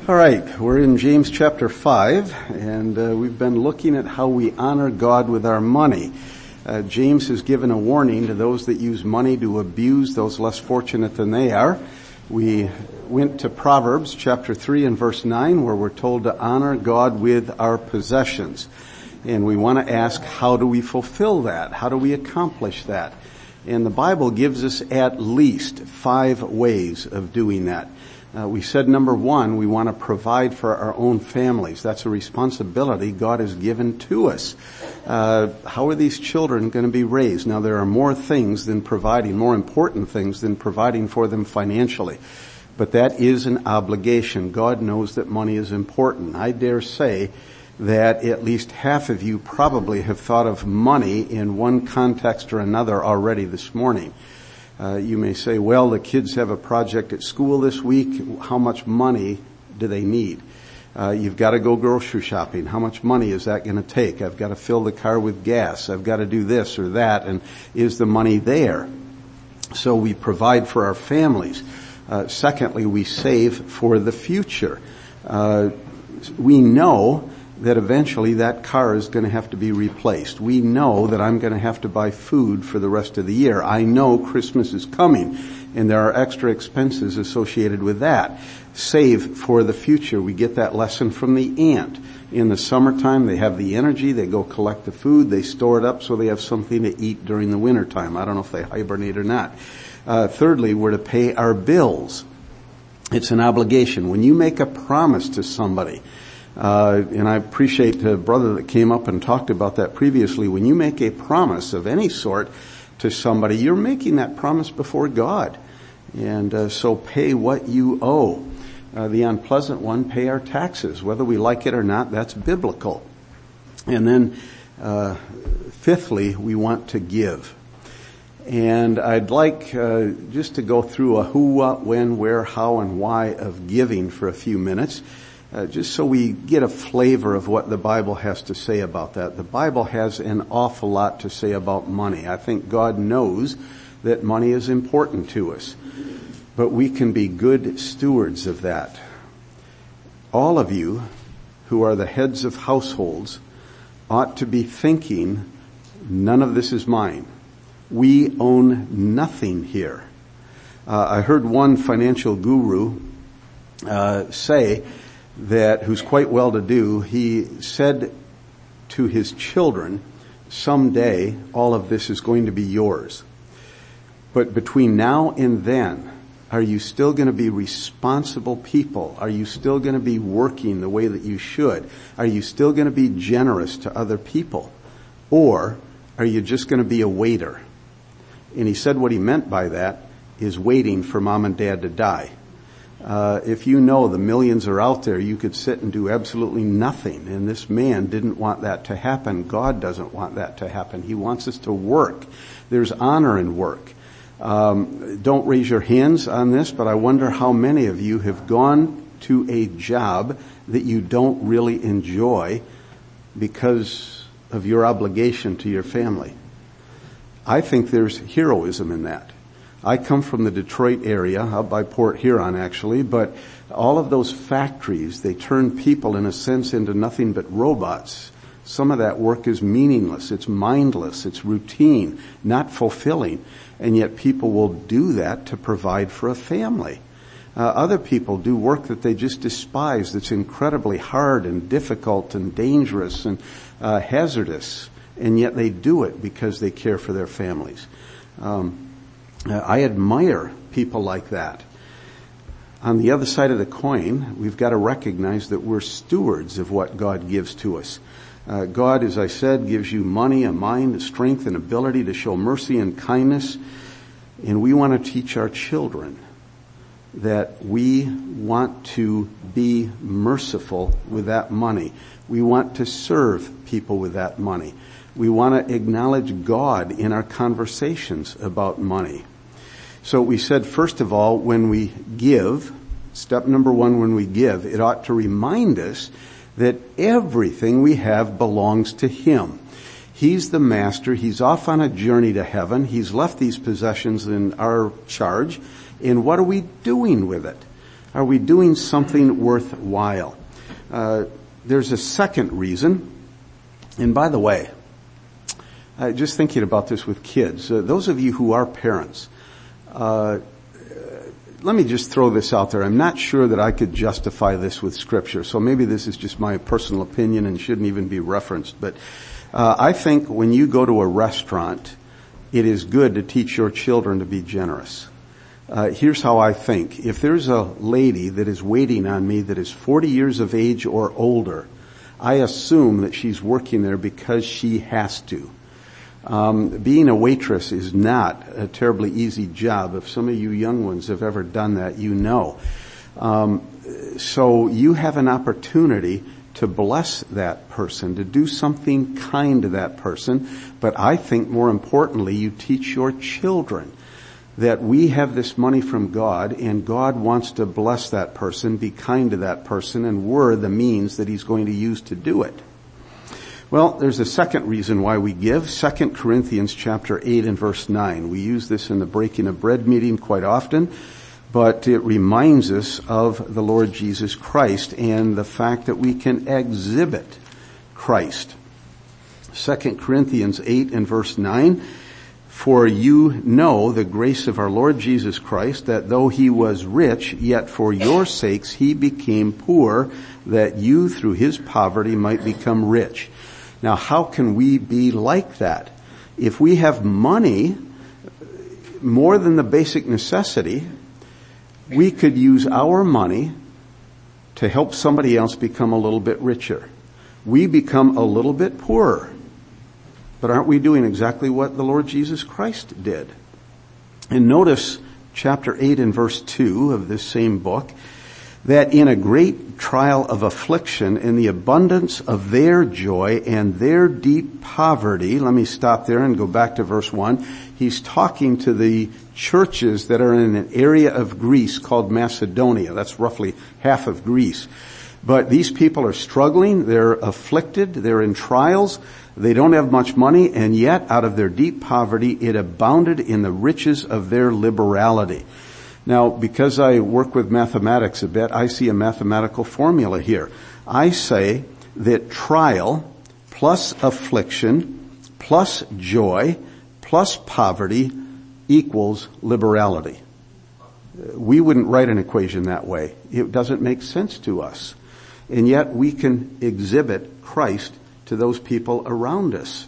All right, we're in James chapter 5, and we've been looking at how we honor God with our money. James has given a warning to those that use money to abuse those less fortunate than they are. We went to Proverbs chapter 3 and verse 9, where we're told to honor God with our possessions. And we want to ask, how do we fulfill that? How do we accomplish that? And the Bible gives us at least 5 ways of doing that. We said, number 1, we want to provide for our own families. That's a responsibility God has given to us. How are these children going to be raised? Now, there are more important things than providing for them financially. But that is an obligation. God knows that money is important. I dare say that at least half of you probably have thought of money in one context or another already this morning. You may say, well, the kids have a project at school this week. How much money do they need? You've got to go grocery shopping. How much money is that going to take? I've got to fill the car with gas. I've got to do this or that. And is the money there? So we provide for our families. Secondly, we save for the future. We know that eventually that car is going to have to be replaced. We know that I'm going to have to buy food for the rest of the year. I know Christmas is coming, and there are extra expenses associated with that. Save for the future. We get that lesson from the ant. In the summertime, they have the energy. They go collect the food. They store it up so they have something to eat during the wintertime. I don't know if they hibernate or not. Thirdly, we're to pay our bills. It's an obligation. When you make a promise to somebody, and I appreciate the brother that came up and talked about that previously. When you make a promise of any sort to somebody, you're making that promise before God. And so pay what you owe. The unpleasant one, pay our taxes. Whether we like it or not, that's biblical. And then fifthly, we want to give. And I'd like just to go through a who, what, when, where, how, and why of giving for a few minutes. Just so we get a flavor of what the Bible has to say about that. The Bible has an awful lot to say about money. I think God knows that money is important to us, but we can be good stewards of that. All of you who are the heads of households ought to be thinking, none of this is mine. We own nothing here. I heard one financial guru say that, who's quite well-to-do, he said to his children, someday all of this is going to be yours. But between now and then, are you still going to be responsible people? Are you still going to be working the way that you should? Are you still going to be generous to other people? Or are you just going to be a waiter? And he said what he meant by that is waiting for mom and dad to die. If you know the millions are out there, you could sit and do absolutely nothing. And this man didn't want that to happen. God doesn't want that to happen. He wants us to work. There's honor in work. Don't raise your hands on this, but I wonder how many of you have gone to a job that you don't really enjoy because of your obligation to your family. I think there's heroism in that. I come from the Detroit area, out by Port Huron actually, but all of those factories, they turn people in a sense into nothing but robots. Some of that work is meaningless, it's mindless, it's routine, not fulfilling, and yet people will do that to provide for a family. Other people do work that they just despise, that's incredibly hard and difficult and dangerous and hazardous, and yet they do it because they care for their families. I admire people like that. On the other side of the coin, we've got to recognize that we're stewards of what God gives to us. God, as I said, gives you money, a mind, a strength, and ability to show mercy and kindness. And we want to teach our children that we want to be merciful with that money. We want to serve people with that money. We want to acknowledge God in our conversations about money. So we said, first of all, when we give, step number 1, when we give, it ought to remind us that everything we have belongs to Him. He's the master. He's off on a journey to heaven. He's left these possessions in our charge. And what are we doing with it? Are we doing something worthwhile? There's a second reason. And by the way, just thinking about this with kids, those of you who are parents, let me just throw this out there. I'm not sure that I could justify this with Scripture, so maybe this is just my personal opinion and shouldn't even be referenced. But I think when you go to a restaurant, it is good to teach your children to be generous. Here's how I think. If there's a lady that is waiting on me that is 40 years of age or older, I assume that she's working there because she has to. Being a waitress is not a terribly easy job. If some of you young ones have ever done that, you know. So you have an opportunity to bless that person, to do something kind to that person. But I think more importantly, you teach your children that we have this money from God and God wants to bless that person, be kind to that person, and we're the means that He's going to use to do it. Well, there's a second reason why we give. 2 Corinthians chapter 8 and verse 9. We use this in the breaking of bread meeting quite often, but it reminds us of the Lord Jesus Christ and the fact that we can exhibit Christ. 2 Corinthians 8 and verse 9. For you know the grace of our Lord Jesus Christ, that though He was rich, yet for your sakes He became poor, that you through His poverty might become rich. Now, how can we be like that? If we have money, more than the basic necessity, we could use our money to help somebody else become a little bit richer. We become a little bit poorer. But aren't we doing exactly what the Lord Jesus Christ did? And notice chapter 8 and verse 2 of this same book, that in a great trial of affliction, in the abundance of their joy and their deep poverty, let me stop there and go back to verse 1. He's talking to the churches that are in an area of Greece called Macedonia. That's roughly half of Greece. But these people are struggling, they're afflicted, they're in trials, they don't have much money, and yet out of their deep poverty it abounded in the riches of their liberality. Now, because I work with mathematics a bit, I see a mathematical formula here. I say that trial plus affliction plus joy plus poverty equals liberality. We wouldn't write an equation that way. It doesn't make sense to us. And yet we can exhibit Christ to those people around us.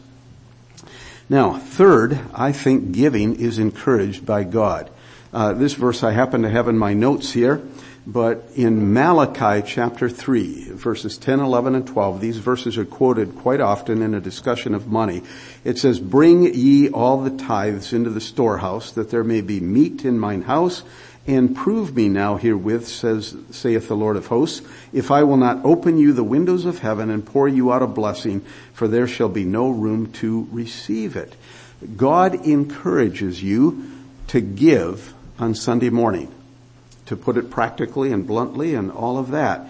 Now, third, I think giving is encouraged by God. This verse I happen to have in my notes here, but in Malachi chapter 3, verses 10, 11, and 12, these verses are quoted quite often in a discussion of money. It says, "Bring ye all the tithes into the storehouse, that there may be meat in mine house, and prove me now herewith, saith the Lord of hosts, if I will not open you the windows of heaven and pour you out a blessing, for there shall be no room to receive it." God encourages you to give on Sunday morning, to put it practically and bluntly and all of that.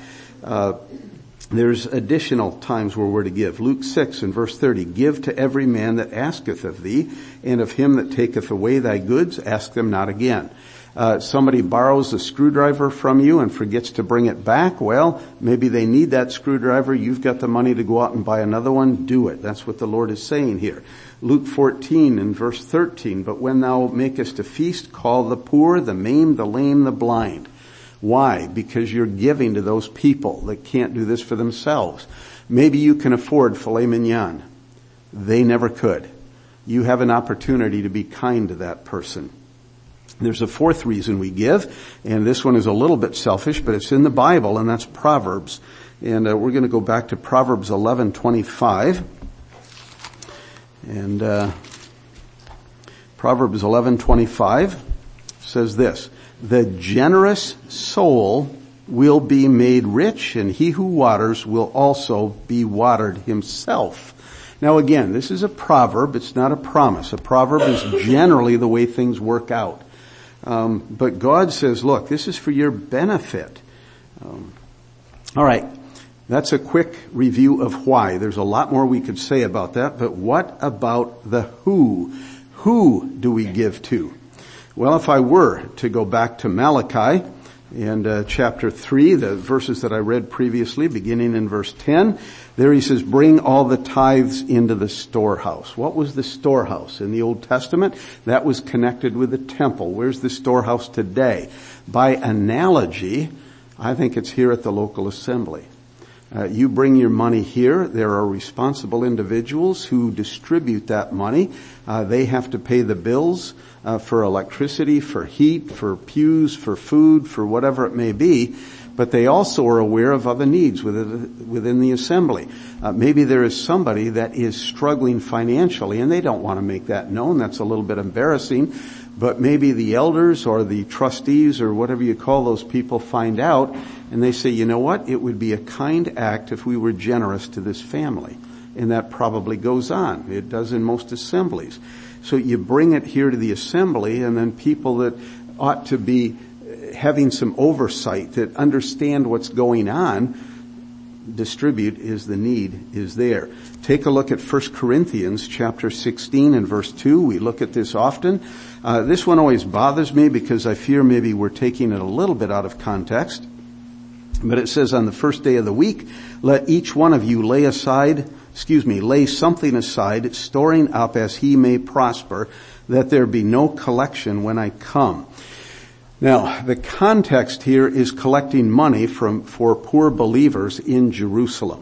There's additional times where we're to give. Luke 6 and verse 30, "Give to every man that asketh of thee, and of him that taketh away thy goods, ask them not again." Somebody borrows a screwdriver from you and forgets to bring it back. Well, maybe they need that screwdriver. You've got the money to go out and buy another one. Do it. That's what the Lord is saying here. Luke 14 and verse 13, "But when thou makest a feast, call the poor, the maimed, the lame, the blind." Why? Because you're giving to those people that can't do this for themselves. Maybe you can afford filet mignon. They never could. You have an opportunity to be kind to that person. There's a fourth reason we give, and this one is a little bit selfish, but it's in the Bible, and that's Proverbs. And we're going to go back to Proverbs 11:25. And Proverbs 11:25 says this, "The generous soul will be made rich, and he who waters will also be watered himself." Now again, this is a proverb, it's not a promise. A proverb is generally the way things work out. But God says, look, this is for your benefit. All right. That's a quick review of why. There's a lot more we could say about that, but what about the who? Who do we give to? Well, if I were to go back to Malachi, And chapter 3, the verses that I read previously, beginning in verse 10, there he says, bring all the tithes into the storehouse. What was the storehouse in the Old Testament? That was connected with the temple. Where's the storehouse today? By analogy, I think it's here at the local assembly. You bring your money here. There are responsible individuals who distribute that money. They have to pay the bills for electricity, for heat, for pews, for food, for whatever it may be. But they also are aware of other needs within the assembly. Maybe there is somebody that is struggling financially and they don't want to make that known. That's a little bit embarrassing. But maybe the elders or the trustees or whatever you call those people find out and they say, you know what, it would be a kind act if we were generous to this family. And that probably goes on. It does in most assemblies. So you bring it here to the assembly and then people that ought to be having some oversight, that understand what's going on, distribute as the need is there. Take a look at 1 Corinthians chapter 16 and verse 2. We look at this often. This one always bothers me because I fear maybe we're taking it a little bit out of context. But it says on the first day of the week, let each one of you lay something aside, storing up as he may prosper, that there be no collection when I come. Now, the context here is collecting money for poor believers in Jerusalem.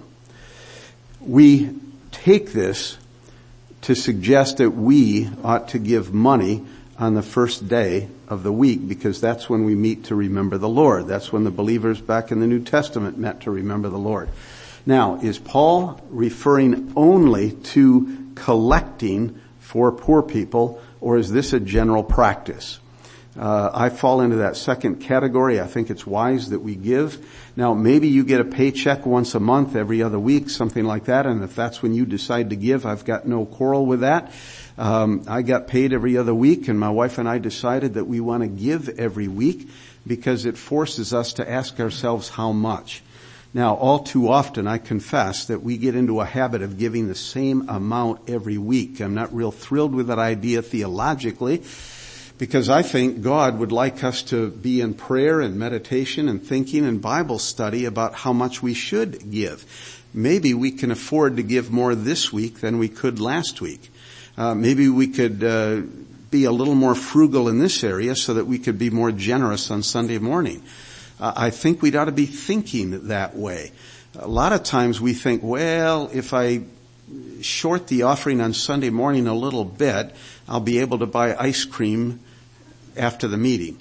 We take this to suggest that we ought to give money on the first day of the week because that's when we meet to remember the Lord. That's when the believers back in the New Testament met to remember the Lord. Now, is Paul referring only to collecting for poor people, or is this a general practice? I fall into that second category. I think it's wise that we give. Now, maybe you get a paycheck once a month, every other week, something like that, and if that's when you decide to give, I've got no quarrel with that. I got paid every other week, and my wife and I decided that we want to give every week because it forces us to ask ourselves how much. Now, all too often, I confess that we get into a habit of giving the same amount every week. I'm not real thrilled with that idea theologically, because I think God would like us to be in prayer and meditation and thinking and Bible study about how much we should give. Maybe we can afford to give more this week than we could last week. Maybe we could be a little more frugal in this area so that we could be more generous on Sunday morning. I think we'd ought to be thinking that way. A lot of times we think, well, if I short the offering on Sunday morning a little bit, I'll be able to buy ice cream after the meeting.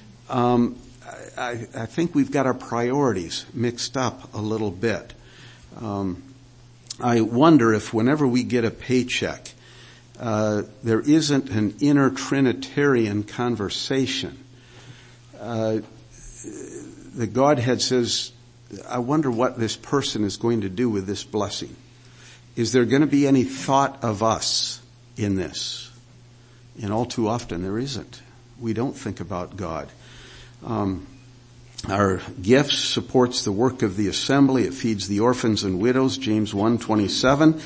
I think we've got our priorities mixed up a little bit. I wonder if whenever we get a paycheck, there isn't an inner Trinitarian conversation. The Godhead says, I wonder what this person is going to do with this blessing. Is there going to be any thought of us in this? And all too often there isn't. We don't think about God. Our gifts supports the work of the assembly. It feeds the orphans and widows, James 1:27.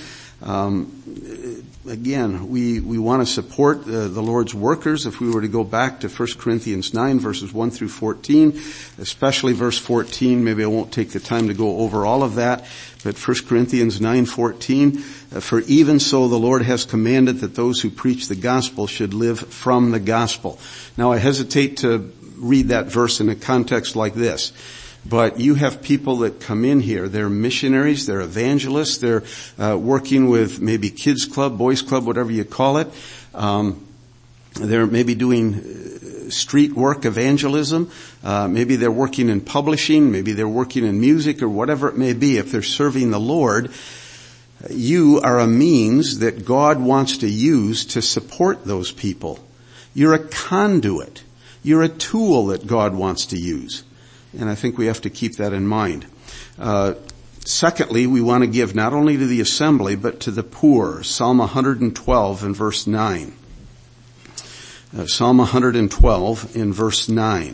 Again, we want to support the Lord's workers. If we were to go back to 1 Corinthians 9 verses 1 through 14, especially verse 14, maybe I won't take the time to go over all of that, but 1 Corinthians 9:14, for even so the Lord has commanded that those who preach the gospel should live from the gospel. Now I hesitate to read that verse in a context like this. But you have people that come in here, they're missionaries, they're evangelists, they're working with maybe kids club, boys club, whatever you call it. They're maybe doing street work evangelism. Maybe they're working in publishing, maybe they're working in music or whatever it may be. If they're serving the Lord, you are a means that God wants to use to support those people. You're a conduit. You're a tool that God wants to use. And I think we have to keep that in mind. Secondly, we want to give not only to the assembly, but to the poor. Psalm 112 in verse 9. Psalm 112 in verse 9.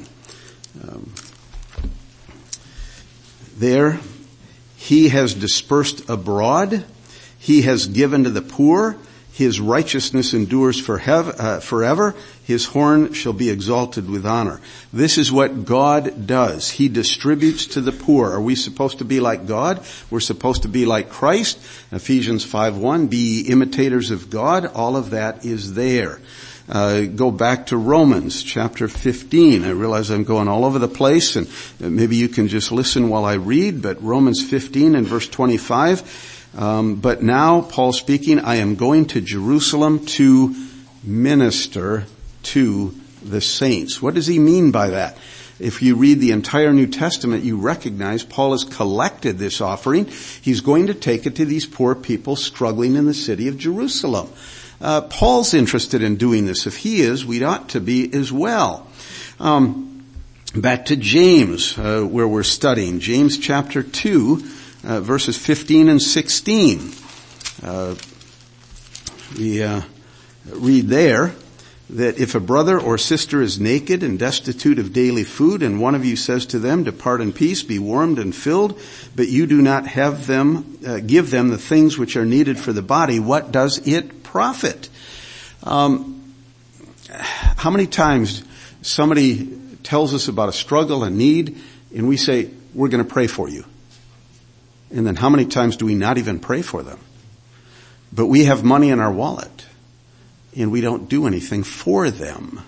There, he has dispersed abroad. He has given to the poor. His righteousness endures forever. His horn shall be exalted with honor. This is what God does. He distributes to the poor. Are we supposed to be like God? We're supposed to be like Christ. Ephesians 5:1, be ye imitators of God. All of that is there. Go back to Romans chapter 15. I realize I'm going all over the place, and maybe you can just listen while I read, but Romans 15 and verse 25. But now, Paul speaking, I am going to Jerusalem to minister to the saints. What does he mean by that? If you read the entire New Testament, you recognize Paul has collected this offering. He's going to take it to these poor people struggling in the city of Jerusalem. Paul's interested in doing this. If he is, we ought to be as well. Back to James, where we're studying. James chapter 2. Verses 15 and 16. We read there that if a brother or sister is naked and destitute of daily food, and one of you says to them, depart in peace, be warmed and filled, but you do not have them, give them the things which are needed for the body, what does it profit? How many times somebody tells us about a struggle, a need, and we say, we're going to pray for you? And then how many times do we not even pray for them? But we have money in our wallet, and we don't do anything for them.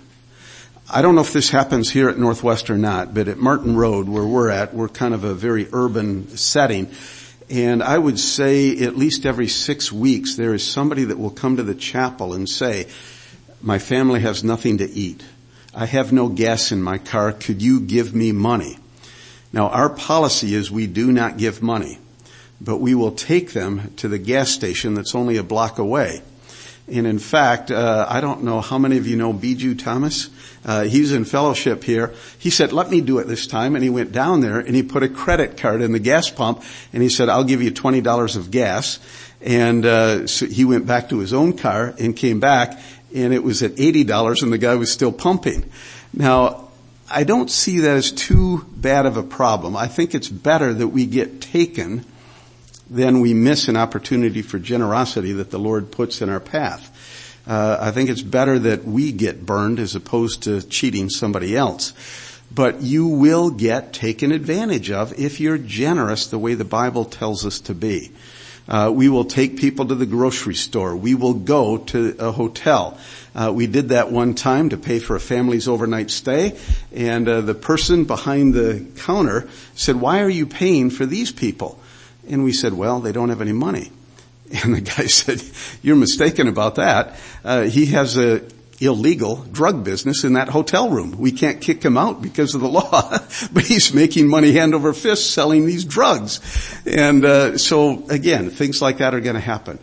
I don't know if this happens here at Northwest or not, but at Martin Road, where we're at, we're kind of a very urban setting. And I would say at least every 6 weeks, there is somebody that will come to the chapel and say, my family has nothing to eat. I have no gas in my car. Could you give me money? Now, our policy is we do not give money, but we will take them to the gas station that's only a block away. And in fact, I don't know how many of you know Bijou Thomas. He's in fellowship here. He said, let me do it this time. And he went down there and he put a credit card in the gas pump and he said, I'll give you $20 of gas. And so he went back to his own car and came back and it was at $80 and the guy was still pumping. Now, I don't see that as too bad of a problem. I think it's better that we get taken than we miss an opportunity for generosity that the Lord puts in our path. I think it's better that we get burned as opposed to cheating somebody else. But you will get taken advantage of if you're generous the way the Bible tells us to be. We will take people to the grocery store. We will go to a hotel. We did that one time to pay for a family's overnight stay, and the person behind the counter said, why are you paying for these people? And we said, well, they don't have any money. And the guy said, you're mistaken about that. He has a illegal drug business in that hotel room. We can't kick him out because of the law, but he's making money hand over fist selling these drugs. And so again, things like that are going to happen.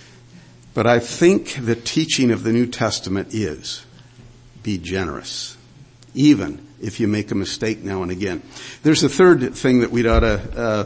But I think the teaching of the New Testament is be generous, even if you make a mistake now and again. There's a third thing that we'd ought to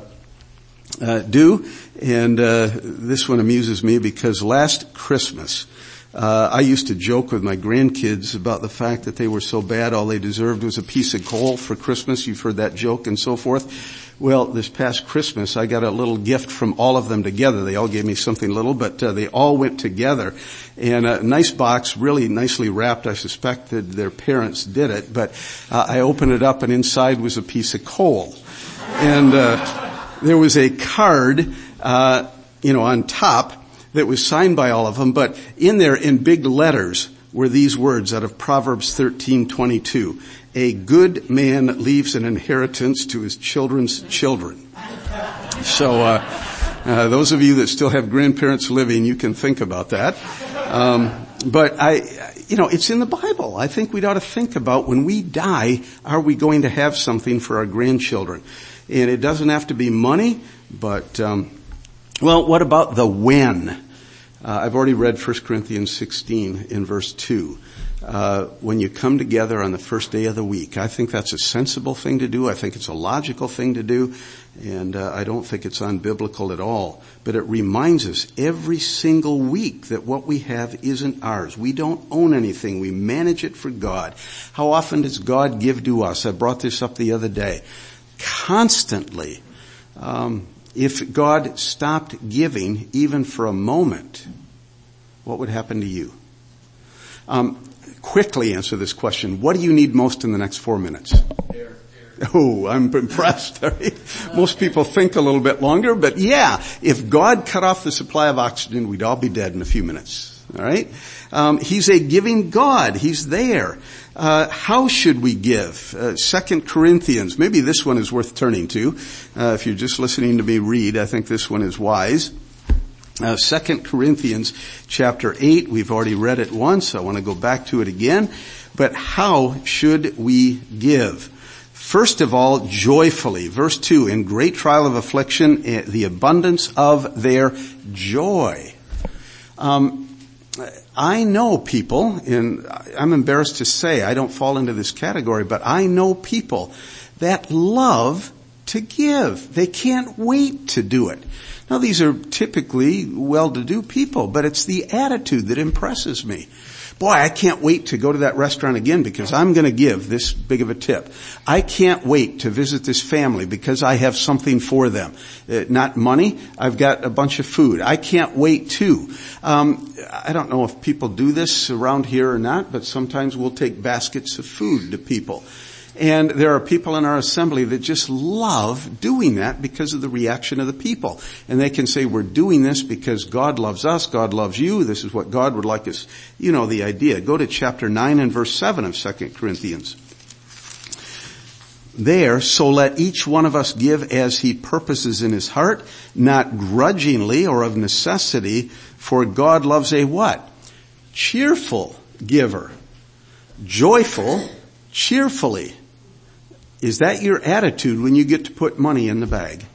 do, and this one amuses me because last Christmas, I used to joke with my grandkids about the fact that they were so bad all they deserved was a piece of coal for Christmas. You've heard that joke and so forth. Well, this past Christmas, I got a little gift from all of them together. They all gave me something little, but they all went together. And a nice box, really nicely wrapped. I suspect that their parents did it, but I opened it up and inside was a piece of coal. And there was a card, on top that was signed by all of them, but in there in big letters were these words out of Proverbs 13:22. A good man leaves an inheritance to his children's children. So, those of you that still have grandparents living, you can think about that. But it's in the Bible. I think we ought to think about when we die, are we going to have something for our grandchildren? And it doesn't have to be money, but, what about the when? I've already read 1 Corinthians 16 in verse 2. When you come together on the first day of the week, I think that's a sensible thing to do. I think it's a logical thing to do. And I don't think it's unbiblical at all. But it reminds us every single week that what we have isn't ours. We don't own anything. We manage it for God. How often does God give to us? I brought this up the other day. Constantly. If God stopped giving even for a moment, what would happen to you? Quickly answer this question. What do you need most in the next 4 minutes? Air. Oh, I'm impressed. Most people think a little bit longer, but yeah, if God cut off the supply of oxygen, we'd all be dead in a few minutes. All right? He's a giving God. He's there. How should we give? 2 Corinthians. Maybe this one is worth turning to. If you're just listening to me read, I think this one is wise. 2 Corinthians chapter 8. We've already read it once. I want to go back to it again. But how should we give? First of all, joyfully. Verse 2, in great trial of affliction, the abundance of their joy. I know people, and I'm embarrassed to say I don't fall into this category, but I know people that love to give. They can't wait to do it. Now, these are typically well-to-do people, but it's the attitude that impresses me. Boy, I can't wait to go to that restaurant again because I'm going to give this big of a tip. I can't wait to visit this family because I have something for them. Not money, I've got a bunch of food. I can't wait too. I don't know if people do this around here or not, but sometimes we'll take baskets of food to people. And there are people in our assembly that just love doing that because of the reaction of the people. And they can say, we're doing this because God loves us, God loves you, this is what God would like us. You know the idea. Go to chapter 9 and verse 7 of 2 Corinthians. There, so let each one of us give as he purposes in his heart, not grudgingly or of necessity, for God loves a what? Cheerful giver. Joyful, cheerfully. Is that your attitude when you get to put money in the bag?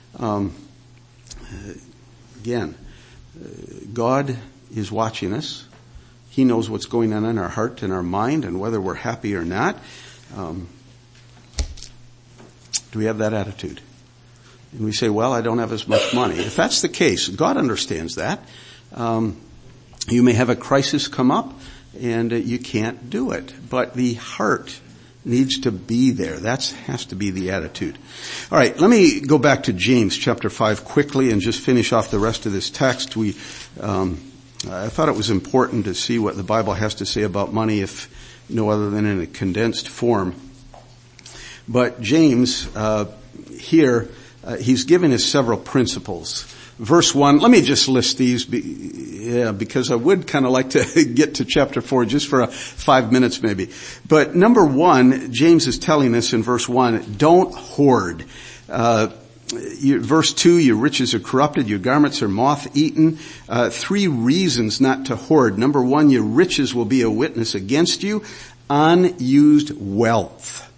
Again, God is watching us. He knows what's going on in our heart and our mind and whether we're happy or not. Do we have that attitude? And we say, well, I don't have as much money. If that's the case, God understands that. You may have a crisis come up and you can't do it. But the heart needs to be there. That has to be the attitude. All right, let me go back to James chapter 5 quickly and just finish off the rest of this text. I thought it was important to see what the Bible has to say about money, if no other than in a condensed form. But James, here, he's giving us several principles. Verse 1, let me just list these because I would kind of like to get to chapter 4 just for 5 minutes maybe. But number 1, James is telling us in verse 1, don't hoard. Verse 2, your riches are corrupted, your garments are moth-eaten. 3 reasons not to hoard. Number 1, your riches will be a witness against you. Unused wealth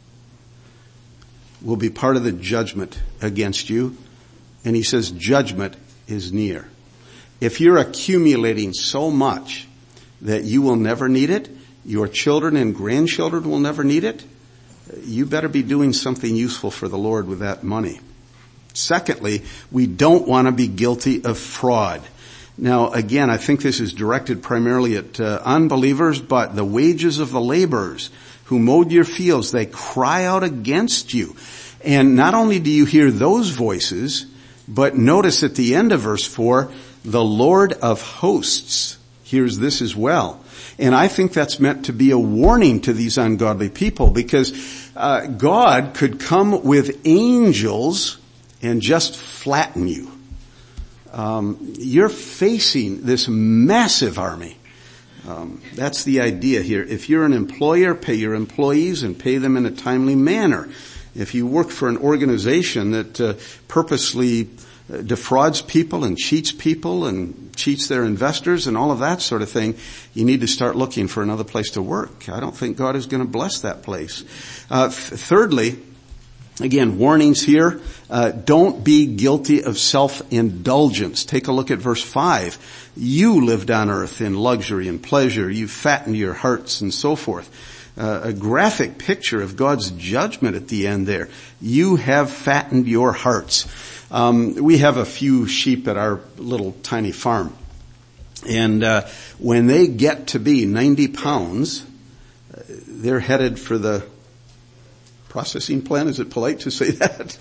will be part of the judgment against you. And he says judgment is near. If you're accumulating so much that you will never need it, your children and grandchildren will never need it, you better be doing something useful for the Lord with that money. Secondly, we don't want to be guilty of fraud. Now, again, I think this is directed primarily at unbelievers, but the wages of the laborers who mowed your fields, they cry out against you. And not only do you hear those voices, but notice at the end of verse 4, the Lord of hosts hears this as well. And I think that's meant to be a warning to these ungodly people, because God could come with angels and just flatten you. You're facing this massive army. That's the idea here. If you're an employer, pay your employees and pay them in a timely manner. If you work for an organization that purposely defrauds people and cheats their investors and all of that sort of thing, you need to start looking for another place to work. I don't think God is going to bless that place. Thirdly, again, warnings here. Don't be guilty of self-indulgence. Take a look at verse 5. You lived on earth in luxury and pleasure. You fattened your hearts and so forth. A graphic picture of God's judgment at the end there. You have fattened your hearts. We have a few sheep at our little tiny farm. And when they get to be 90 pounds, they're headed for the processing plant. Is it polite to say that?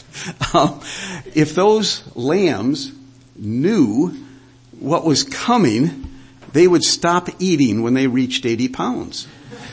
If those lambs knew what was coming, they would stop eating when they reached 80 pounds.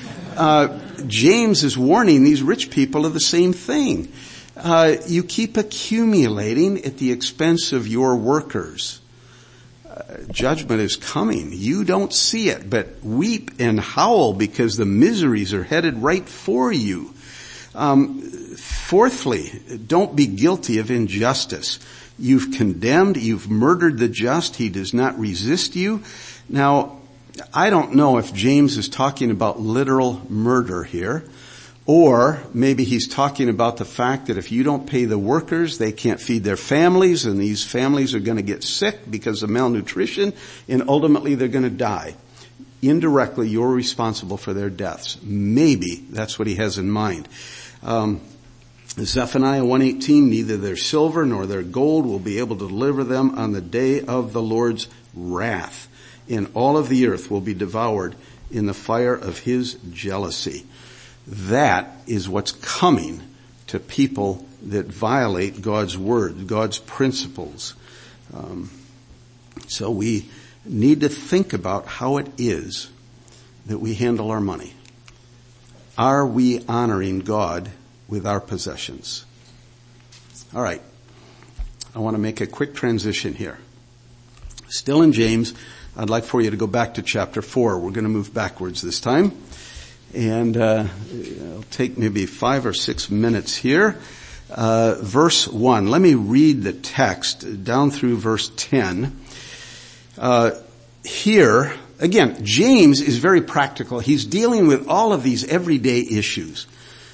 James is warning these rich people of the same thing. You keep accumulating at the expense of your workers. Judgment is coming. You don't see it, but weep and howl because the miseries are headed right for you. Fourthly, don't be guilty of injustice. You've condemned, you've murdered the just. He does not resist you. Now, I don't know if James is talking about literal murder here, or maybe he's talking about the fact that if you don't pay the workers, they can't feed their families, and these families are going to get sick because of malnutrition, and ultimately they're going to die. Indirectly, you're responsible for their deaths. Maybe that's what he has in mind. Zephaniah 1:18, neither their silver nor their gold will be able to deliver them on the day of the Lord's wrath. And all of the earth will be devoured in the fire of his jealousy. That is what's coming to people that violate God's word, God's principles. So we need to think about how it is that we handle our money. Are we honoring God with our possessions? All right. I want to make a quick transition here. Still in James, I'd like for you to go back to chapter 4. We're going to move backwards this time. And it'll take maybe 5 or 6 minutes here. Verse 1. Let me read the text down through verse 10. Here, again, James is very practical. He's dealing with all of these everyday issues.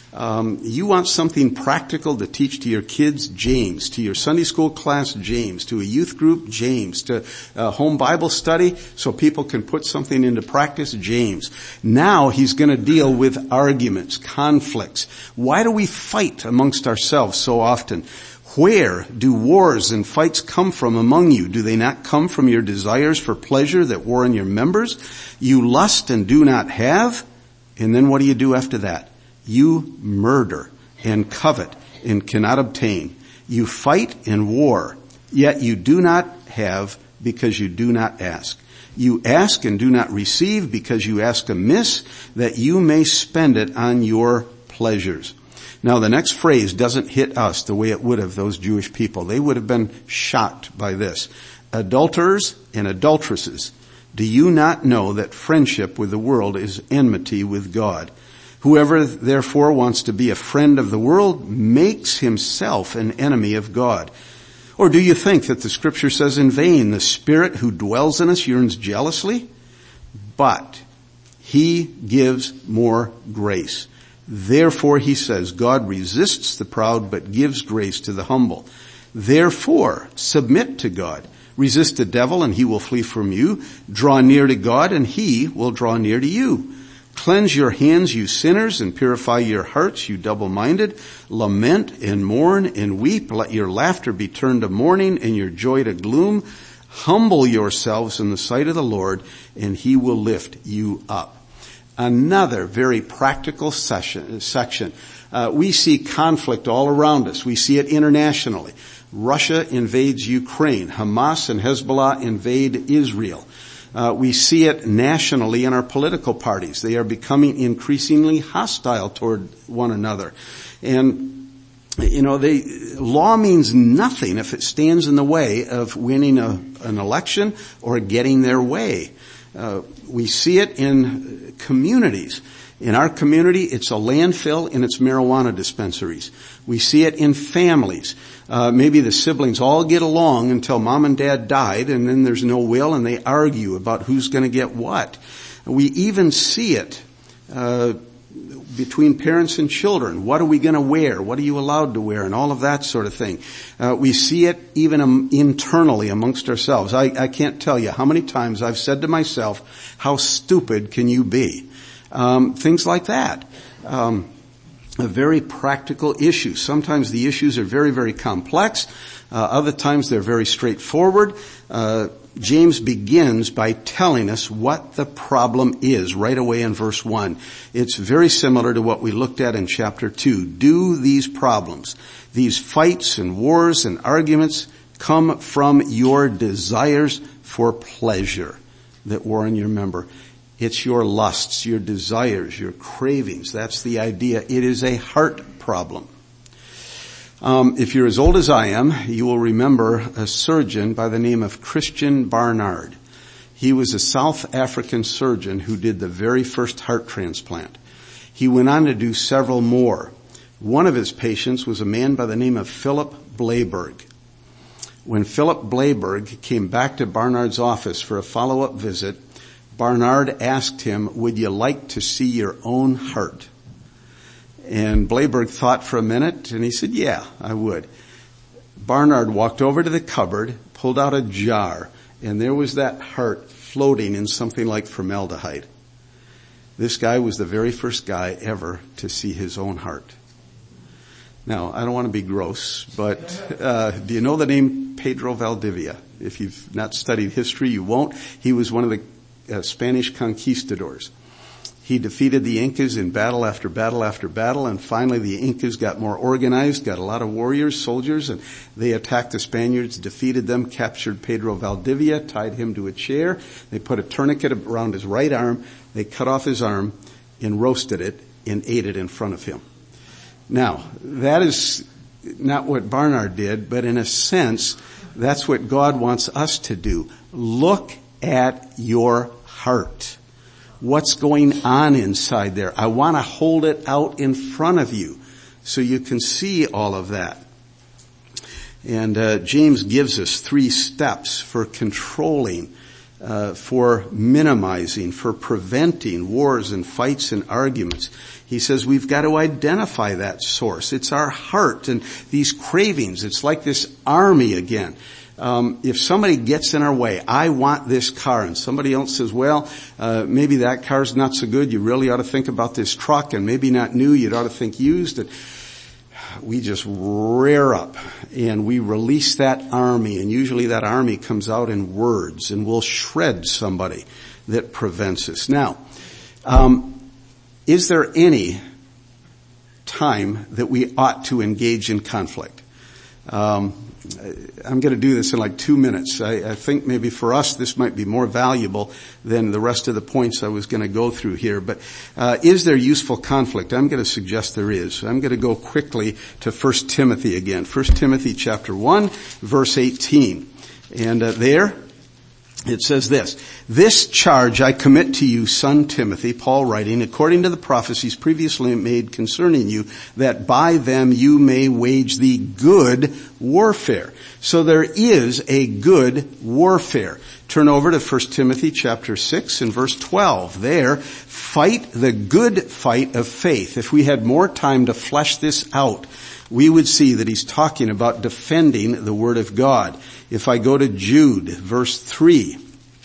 You want something practical to teach to your kids? James. To your Sunday school class? James. To a youth group? James. To a home Bible study so people can put something into practice? James. Now he's going to deal with arguments, conflicts. Why do we fight amongst ourselves so often? Where do wars and fights come from among you? Do they not come from your desires for pleasure that war in your members? You lust and do not have. And then what do you do after that? You murder and covet and cannot obtain. You fight and war, yet you do not have because you do not ask. You ask and do not receive because you ask amiss, that you may spend it on your pleasures. Now the next phrase doesn't hit us the way it would have those Jewish people. They would have been shocked by this. Adulterers and adulteresses, do you not know that friendship with the world is enmity with God? Whoever therefore wants to be a friend of the world makes himself an enemy of God. Or do you think that the scripture says in vain, the Spirit who dwells in us yearns jealously? But he gives more grace. Therefore, he says, God resists the proud but gives grace to the humble. Therefore, submit to God. Resist the devil and he will flee from you. Draw near to God and he will draw near to you. Cleanse your hands, you sinners, and purify your hearts, you double-minded. Lament and mourn and weep. Let your laughter be turned to mourning and your joy to gloom. Humble yourselves in the sight of the Lord, and he will lift you up. Another very practical section. We see conflict all around us. We see it internationally. Russia invades Ukraine. Hamas and Hezbollah invade Israel. We see it nationally in our political parties. They are becoming increasingly hostile toward one another. And, law means nothing if it stands in the way of winning an election or getting their way. We see it in communities. In our community, it's a landfill and it's marijuana dispensaries. We see it in families. Maybe the siblings all get along until mom and dad died, and then there's no will, and they argue about who's going to get what. We even see it between parents and children. What are we going to wear? What are you allowed to wear? And all of that sort of thing. We see it even internally amongst ourselves. I can't tell you how many times I've said to myself, how stupid can you be? Things like that. A very practical issue. Sometimes the issues are very, very complex. Other times they're very straightforward. James begins by telling us what the problem is right away in verse 1. It's very similar to what we looked at in chapter 2. Do these problems, these fights and wars and arguments come from your desires for pleasure? that war in your member. It's your lusts, your desires, your cravings. That's the idea. It is a heart problem. If you're as old as I am, you will remember a surgeon by the name of Christian Barnard. He was a South African surgeon who did the very first heart transplant. He went on to do several more. One of his patients was a man by the name of Philip Blayberg. When Philip Blayberg came back to Barnard's office for a follow-up visit, Barnard asked him, "Would you like to see your own heart?" And Blayberg thought for a minute, and he said, "Yeah, I would." Barnard walked over to the cupboard, pulled out a jar, and there was that heart floating in something like formaldehyde. This guy was the very first guy ever to see his own heart. Now, I don't want to be gross, but do you know the name Pedro Valdivia? If you've not studied history, you won't. He was one of the Spanish conquistadors. He defeated the Incas in battle after battle after battle, and finally the Incas got more organized, got a lot of warriors, soldiers, and they attacked the Spaniards, defeated them, captured Pedro Valdivia, tied him to a chair. They put a tourniquet around his right arm, they cut off his arm, and roasted it, and ate it in front of him. Now, that is not what Barnard did, but in a sense, that's what God wants us to do. Look at your heart. What's going on inside there? I want to hold it out in front of you so you can see all of that. And James gives us 3 steps for controlling, for minimizing, for preventing wars and fights and arguments. He says we've got to identify that source. It's our heart and these cravings. It's like this army again. If somebody gets in our way, I want this car, and somebody else says, well, maybe that car's not so good. You really ought to think about this truck, and maybe not new. You ought to think used. And we just rear up, and we release that army, and usually that army comes out in words, and we'll shred somebody that prevents us. Now, is there any time that we ought to engage in conflict? I'm going to do this in like 2 minutes. I think maybe for us this might be more valuable than the rest of the points I was going to go through here. But is there useful conflict? I'm going to suggest there is. I'm going to go quickly to 1 Timothy again. 1 Timothy chapter 1, verse 18. And there it says this: "This charge I commit to you, son Timothy," Paul writing, "according to the prophecies previously made concerning you, that by them you may wage the good warfare." So there is a good warfare. Turn over to 1 Timothy chapter 6 and verse 12. There, fight the good fight of faith. If we had more time to flesh this out, we would see that he's talking about defending the Word of God. If I go to Jude, verse 3,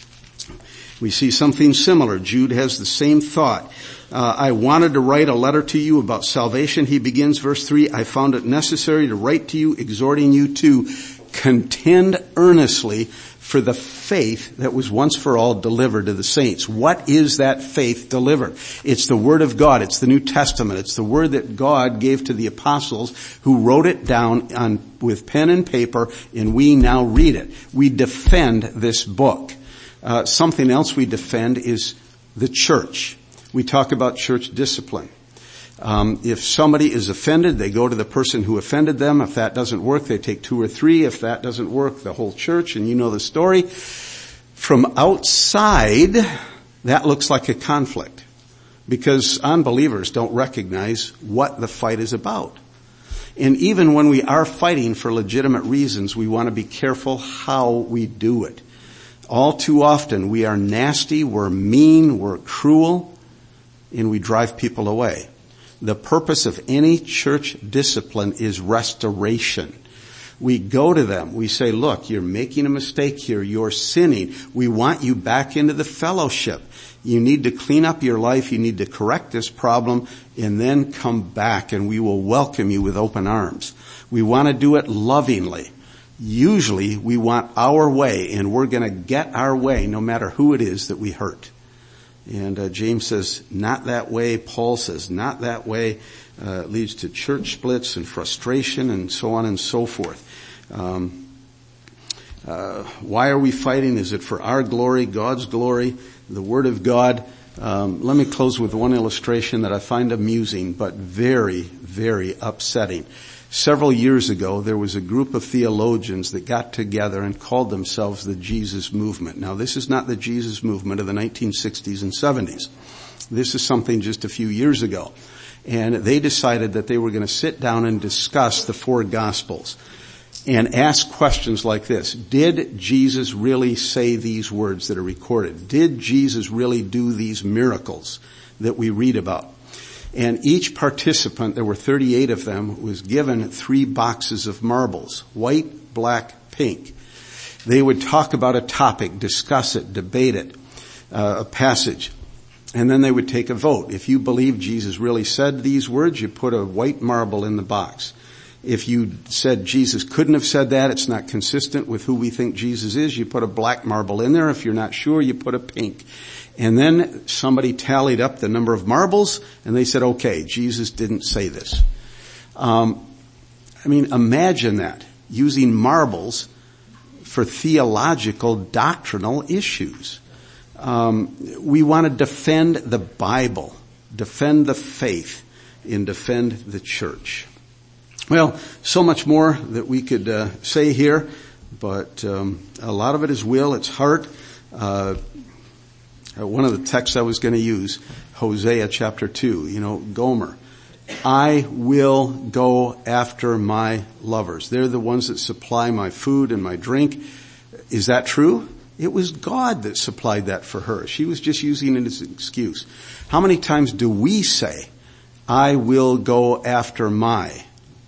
we see something similar. Jude has the same thought. I wanted to write a letter to you about salvation. He begins verse 3, "I found it necessary to write to you, exhorting you to contend earnestly for the faith that was once for all delivered to the saints." What is that faith delivered? It's the Word of God. It's the New Testament. It's the Word that God gave to the apostles who wrote it down with pen and paper, and we now read it. We defend this book. Something else we defend is the church. We talk about church discipline. If somebody is offended, they go to the person who offended them. If that doesn't work, they take 2 or 3. If that doesn't work, the whole church, and you know the story. From outside, that looks like a conflict, because unbelievers don't recognize what the fight is about. And even when we are fighting for legitimate reasons, we want to be careful how we do it. All too often, we are nasty, we're mean, we're cruel, and we drive people away. The purpose of any church discipline is restoration. We go to them. We say, look, you're making a mistake here. You're sinning. We want you back into the fellowship. You need to clean up your life. You need to correct this problem and then come back, and we will welcome you with open arms. We want to do it lovingly. Usually we want our way, and we're going to get our way no matter who it is that we hurt. And James says, not that way. Paul says, not that way. It leads to church splits and frustration and so on and so forth. Why are we fighting? Is it for our glory, God's glory, the Word of God? Let me close with one illustration that I find amusing, but very, very upsetting. Several years ago, there was a group of theologians that got together and called themselves the Jesus Movement. Now, this is not the Jesus Movement of the 1960s and 70s. This is something just a few years ago. And they decided that they were going to sit down and discuss the four Gospels and ask questions like this. Did Jesus really say these words that are recorded? Did Jesus really do these miracles that we read about? And each participant, there were 38 of them, was given 3 boxes of marbles, white, black, pink. They would talk about a topic, discuss it, debate it, a passage, and then they would take a vote. If you believe Jesus really said these words, you put a white marble in the box. If you said Jesus couldn't have said that, it's not consistent with who we think Jesus is, you put a black marble in there. If you're not sure, you put a pink. And then somebody tallied up the number of marbles, and they said, okay, Jesus didn't say this. Imagine that, using marbles for theological, doctrinal issues. We want to defend the Bible, defend the faith, and defend the church. Well, so much more that we could say here, but a lot of it is will, it's heart. One of the texts I was going to use, Hosea chapter 2, Gomer. I will go after my lovers. They're the ones that supply my food and my drink. Is that true? It was God that supplied that for her. She was just using it as an excuse. How many times do we say, I will go after my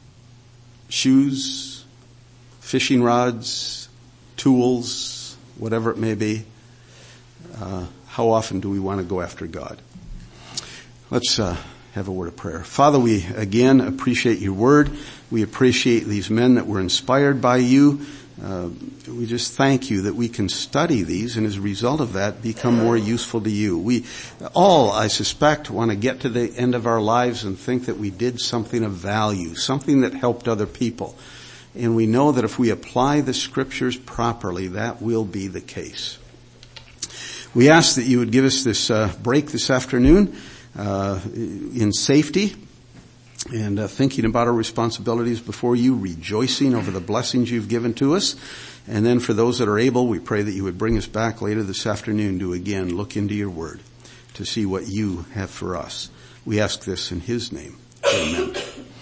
shoes, fishing rods, tools, whatever it may be? How often do we want to go after God? Let's have a word of prayer. Father, we again appreciate your word. We appreciate these men that were inspired by you. We just thank you that we can study these and as a result of that become more useful to you. We all, I suspect, want to get to the end of our lives and think that we did something of value, something that helped other people. And we know that if we apply the scriptures properly, that will be the case. We ask that you would give us this break this afternoon in safety and thinking about our responsibilities before you, rejoicing over the blessings you've given to us. And then for those that are able, we pray that you would bring us back later this afternoon to again look into your word to see what you have for us. We ask this in his name. Amen.